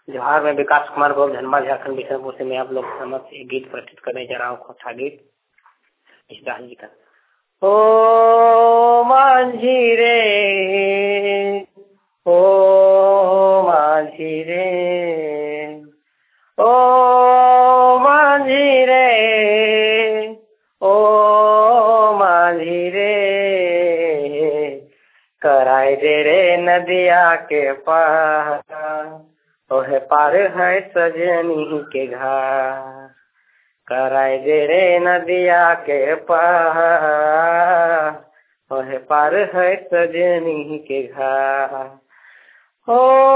जोहार, मैं विकास कुमार गौर धनबाद झारखंड बिशनपुर से मैं आप लोग समक्ष एक गीत प्रस्तुत करने जा रहा हूँ। कथा गीत ईशदास जी का। ओ माझी रे, ओ माझी रे, ओ माझी रे, ओ माझी रे, कराए दे रे नदिया के पार, ओहे पार है सजनी के घर। कराए दे रे नदिया के पार, ओहे पार है सजनी के घर। ओ